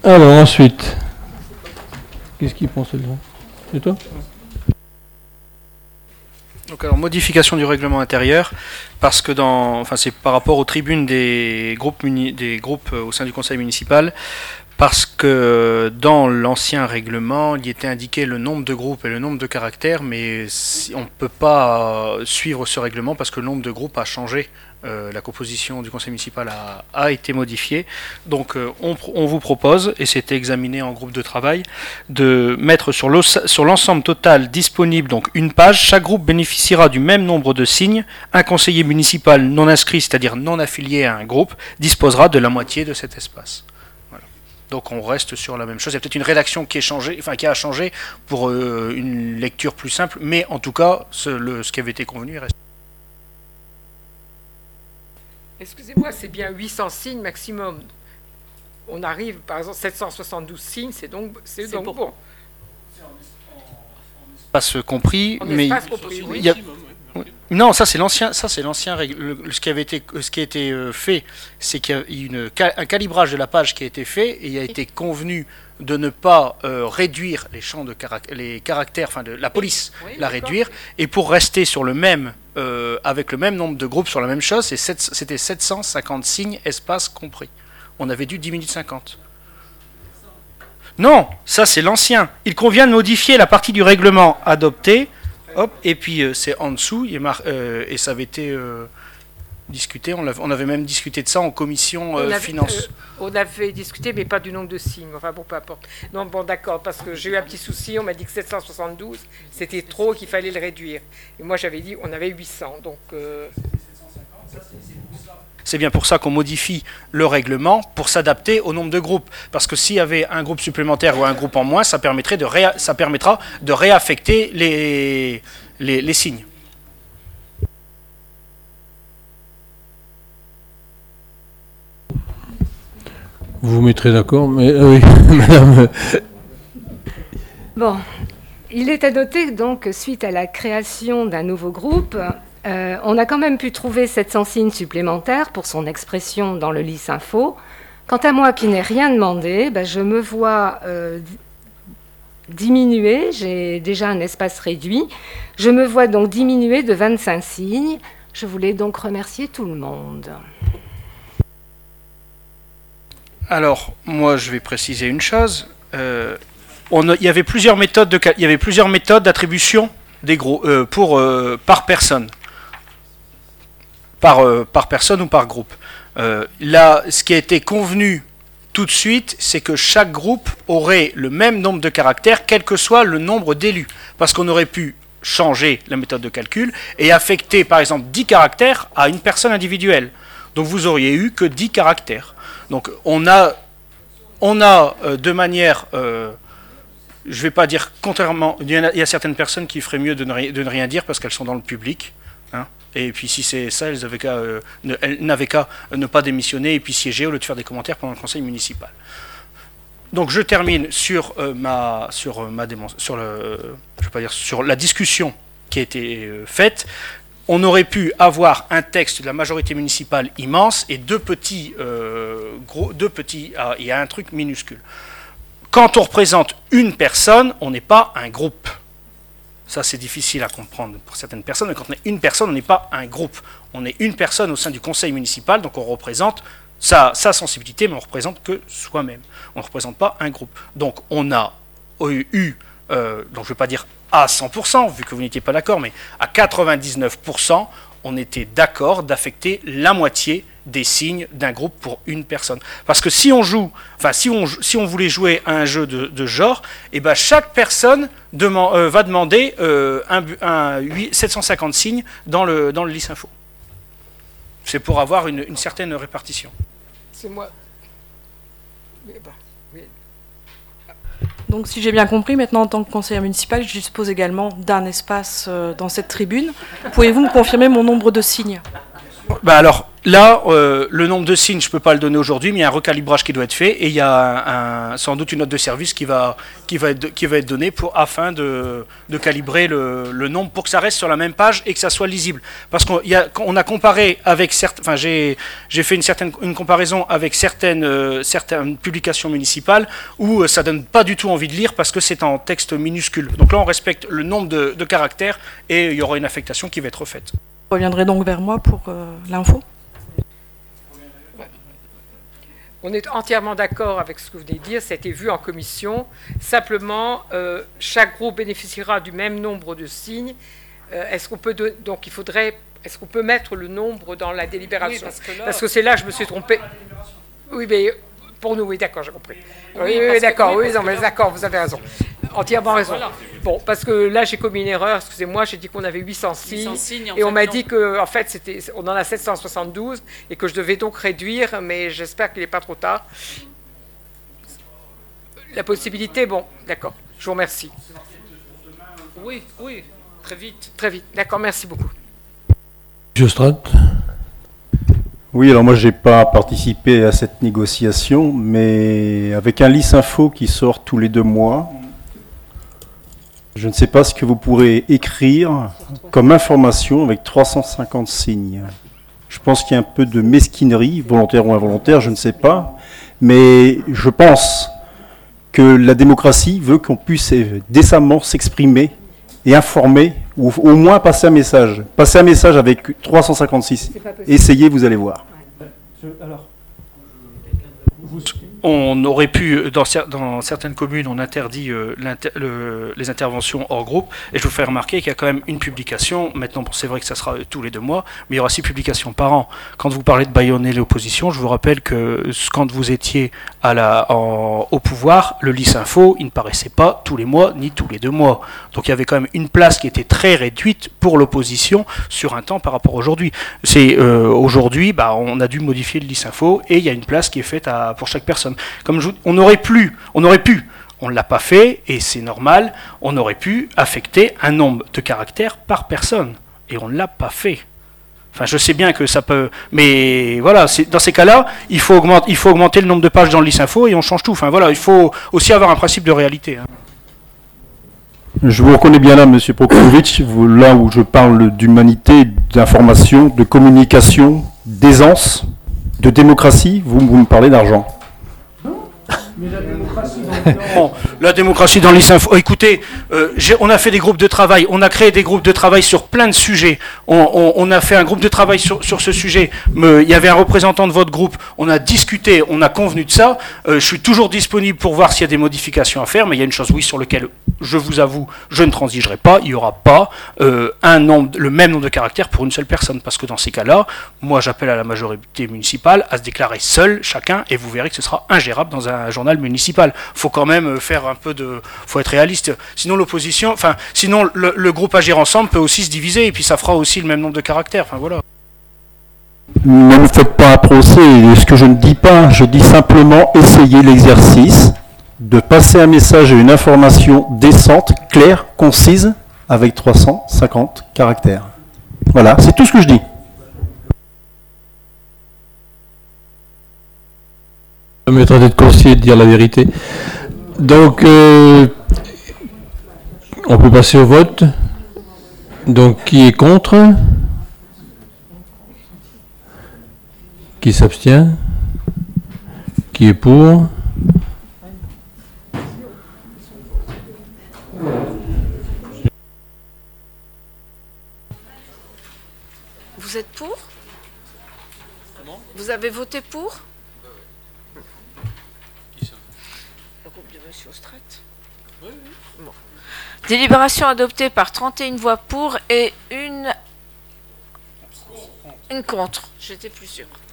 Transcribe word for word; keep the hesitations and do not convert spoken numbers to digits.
Alors ensuite, qu'est-ce qu'il pense là? Et toi? Donc alors modification du règlement intérieur, parce que dans, enfin c'est par rapport aux tribunes des groupes muni, des groupes au sein du conseil municipal, parce que dans l'ancien règlement il y était indiqué le nombre de groupes et le nombre de caractères, mais si, on ne peut pas suivre ce règlement parce que le nombre de groupes a changé. Euh, la composition du conseil municipal a, a été modifiée. Donc euh, on, on vous propose, et c'était examiné en groupe de travail, de mettre sur l'ensemble total disponible donc une page. Chaque groupe bénéficiera du même nombre de signes. Un conseiller municipal non inscrit, c'est-à-dire non affilié à un groupe, disposera de la moitié de cet espace. Voilà. Donc on reste sur la même chose. Il y a peut-être une rédaction qui, est changée, enfin, qui a changé pour euh, une lecture plus simple, mais en tout cas, ce, le, ce qui avait été convenu reste. Excusez-moi, c'est bien huit cents signes maximum. On arrive, par exemple, sept cent soixante-douze signes, c'est donc, c'est donc bon. bon. Espace compris, en mais espace compris, oui. Il y a, non, ça c'est l'ancien, ça c'est l'ancien règle. Ce qui avait été, ce qui a été fait, c'est qu'il y a une, un calibrage de la page qui a été fait et il a été convenu de ne pas euh, réduire les champs de caract les caractères, enfin de la police, oui, la réduire, et pour rester sur le même, euh, avec le même nombre de groupes sur la même chose, c'était sept cent cinquante signes, espace compris. On avait dû diminuer de cinquante. Non, ça c'est l'ancien. Il convient de modifier la partie du règlement adoptée, hop, et puis euh, c'est en dessous, il mar euh, et ça avait été euh, discuté, on, on avait même discuté de ça en commission euh, finance. Euh, on avait discuté, mais pas du nombre de signes, enfin bon, peu importe. Non, bon, d'accord, parce que j'ai eu un petit souci, on m'a dit que sept cent soixante-douze, c'était trop, qu'il fallait le réduire. Et moi j'avais dit, on avait huit cents, donc... Euh... C'est bien pour ça qu'on modifie le règlement pour s'adapter au nombre de groupes. Parce que s'il y avait un groupe supplémentaire ou un groupe en moins, ça, permettrait de ré... ça permettra de réaffecter les, les, les signes. Vous vous mettrez d'accord, mais euh, oui, madame. Bon, il est à noter donc, suite à la création d'un nouveau groupe, euh, on a quand même pu trouver sept cents signes supplémentaires pour son expression dans le Lisinfo. Quant à moi qui n'ai rien demandé, ben, je me vois euh, diminuer, j'ai déjà un espace réduit, je me vois donc diminuer de vingt-cinq signes. Je voulais donc remercier tout le monde. Alors, moi, je vais préciser une chose. Euh, on a, il y avait plusieurs méthodes de, il y avait plusieurs méthodes d'attribution des gros euh, pour euh, par personne, par euh, par personne ou par groupe. Euh, là, ce qui a été convenu tout de suite, c'est que chaque groupe aurait le même nombre de caractères, quel que soit le nombre d'élus, parce qu'on aurait pu changer la méthode de calcul et affecter, par exemple, dix caractères à une personne individuelle. Donc, vous auriez eu que dix caractères. Donc on a, on a euh, de manière, euh, je ne vais pas dire contrairement, il y, a, il y a certaines personnes qui feraient mieux de ne, ri, de ne rien dire parce qu'elles sont dans le public. Hein, et puis si c'est ça, elles n'avaient qu'à euh, ne, qu'à ne pas démissionner et puis siéger au lieu de faire des commentaires pendant le conseil municipal. Donc je termine sur euh, ma, sur ma sur le, euh, je vais pas dire sur la discussion qui a été euh, faite. On aurait pu avoir un texte de la majorité municipale immense et deux petits, euh, gros, deux petits, ah, il y a un truc minuscule. Quand on représente une personne, on n'est pas un groupe. Ça, c'est difficile à comprendre pour certaines personnes, mais quand on est une personne, on n'est pas un groupe. On est une personne au sein du conseil municipal, donc on représente sa, sa sensibilité, mais on ne représente que soi-même. On ne représente pas un groupe. Donc on a eu, euh, donc je ne vais pas dire à cent pour cent, vu que vous n'étiez pas d'accord, mais à quatre-vingt-dix-neuf pour cent, on était d'accord d'affecter la moitié des signes d'un groupe pour une personne. Parce que si on joue, enfin si on, si on voulait jouer à un jeu de, de genre, et ben chaque personne demand, euh, va demander euh, un, un huit, sept cent cinquante signes dans le, dans le Lisinfo. C'est pour avoir une, une certaine répartition. C'est moi. Mais bah, oui. Donc, si j'ai bien compris, maintenant, en tant que conseiller municipal, je dispose également d'un espace euh, dans cette tribune. Pouvez-vous me confirmer mon nombre de signes ? bah alors là, euh, le nombre de signes, je peux pas le donner aujourd'hui, mais il y a un recalibrage qui doit être fait et il y a un, un, sans doute une note de service qui va, qui va, être, qui va être donnée pour, afin de, de calibrer le, le nombre pour que ça reste sur la même page et que ça soit lisible. Parce qu'on y a, on a comparé avec certaines, enfin j'ai, j'ai fait une certaine une comparaison avec certaines, euh, certaines publications municipales où euh, ça donne pas du tout envie de lire parce que c'est en texte minuscule. Donc là, on respecte le nombre de, de caractères et il y aura une affectation qui va être faite. Vous reviendrez donc vers moi pour euh, l'info. On est entièrement d'accord avec ce que vous venez de dire, ça a été vu en commission. Simplement, euh, chaque groupe bénéficiera du même nombre de signes. Euh, est-ce qu'on peut de... Donc il faudrait, est-ce qu'on peut mettre le nombre dans la délibération? Oui, parce que, là... parce que c'est là que je me suis trompée. Oui, mais pour nous, oui, d'accord, j'ai compris. Oui, oui, oui d'accord, oui, non, mais d'accord, vous avez raison. Entièrement raison. Voilà. Bon, parce que là, j'ai commis une erreur, excusez-moi, j'ai dit qu'on avait huit cents signes, signes et on m'a dit qu'en fait, c'était, on en a sept cent soixante-douze, et que je devais donc réduire, mais j'espère qu'il n'est pas trop tard. La possibilité, bon, d'accord, je vous remercie. Oui, oui, très vite. Très vite, d'accord, merci beaucoup. Monsieur Strat. Oui, alors moi, je n'ai pas participé à cette négociation, mais avec un Lisinfo qui sort tous les deux mois, je ne sais pas ce que vous pourrez écrire comme information avec trois cent cinquante signes. Je pense qu'il y a un peu de mesquinerie, volontaire ou involontaire, je ne sais pas. Mais je pense que la démocratie veut qu'on puisse décemment s'exprimer et informer, ou au moins passer un message. Passer un message avec trois cent cinquante-six. Essayez, vous allez voir. Alors, on aurait pu, dans, dans certaines communes, on interdit euh, le, les interventions hors groupe, et je vous fais remarquer qu'il y a quand même une publication, maintenant bon, c'est vrai que ça sera tous les deux mois, mais il y aura six publications par an. Quand vous parlez de bâillonner l'opposition, je vous rappelle que quand vous étiez à la, en, au pouvoir, le Lisinfo, il ne paraissait pas tous les mois, ni tous les deux mois. Donc il y avait quand même une place qui était très réduite pour l'opposition sur un temps par rapport à aujourd'hui. C'est euh, aujourd'hui, bah, on a dû modifier le Lisinfo, et il y a une place qui est faite à, pour chaque personne. Comme je, on aurait pu, on aurait pu, on ne l'a pas fait, et c'est normal, on aurait pu affecter un nombre de caractères par personne, et on ne l'a pas fait. Enfin, je sais bien que ça peut, mais voilà, dans ces cas-là, il faut augmenter, il faut augmenter le nombre de pages dans le Lisinfo et on change tout. Enfin voilà, il faut aussi avoir un principe de réalité. Hein. Je vous reconnais bien là, Monsieur Prokovic, là où je parle d'humanité, d'information, de communication, d'aisance, de démocratie, vous, vous me parlez d'argent. Mais la démocratie dans, non, la démocratie dans l'Isinfo. Oh, écoutez, euh, on a fait des groupes de travail, on a créé des groupes de travail sur plein de sujets. On, on, on a fait un groupe de travail sur, sur ce sujet. Me, il y avait un représentant de votre groupe. On a discuté, on a convenu de ça. Euh, je suis toujours disponible pour voir s'il y a des modifications à faire. Mais il y a une chose, oui, sur laquelle je vous avoue, je ne transigerai pas. Il n'y aura pas euh, un nombre, le même nombre de caractères pour une seule personne, parce que dans ces cas-là, moi, j'appelle à la majorité municipale à se déclarer seul, chacun, et vous verrez que ce sera ingérable dans un journal municipal. Faut quand même faire un peu de, faut être réaliste. Sinon l'opposition, enfin, sinon le, le groupe Agir Ensemble peut aussi se diviser et puis ça fera aussi le même nombre de caractères. Enfin voilà. Ne me faites pas un procès. Ce que je ne dis pas, je dis simplement essayez l'exercice de passer un message et une information décente, claire, concise, avec trois cent cinquante caractères. Voilà, c'est tout ce que je dis. Je me traiter de conseiller de dire la vérité. Donc, euh, on peut passer au vote. Donc, qui est contre? Qui s'abstient? Qui est pour? Vous êtes pour? Vous avez voté pour? Le groupe de Monsieur Strat. Oui, oui. Bon. Délibération adoptée par trente et une voix pour et une, une contre. J'étais plus sûre.